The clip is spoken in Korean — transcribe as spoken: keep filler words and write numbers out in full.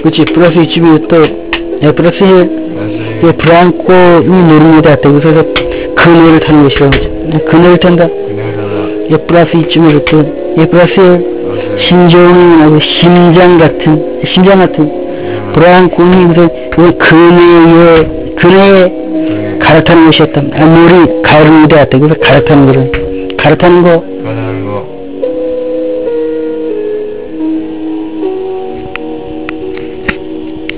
그치, 플러스 이쯤이면 또, 예, 플러스 일, 예, 브랑코이 노르모데 왔다. 그래서 그네를 타는 것이라고 하죠. 예, 그네를 탄다. 예, 플러스 이쯤으로 또, 예, 플러스 일, 신종이 아주 심장 같은, 심장 같은, 브랑코이 무슨, 그네에, 그네에 갈아타는 것이었다. 아, 놀이, 가을무대 왔다. 그래서 갈아타는 거를, 갈아타는 거,